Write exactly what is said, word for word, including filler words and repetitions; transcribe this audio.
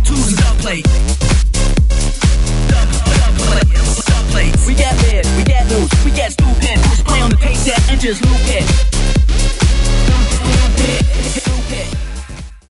twos and dub plate. Dub, dub plate, dub plates. We get lit, we get loose, we get stupid. Just play on the tape deck and just loop it.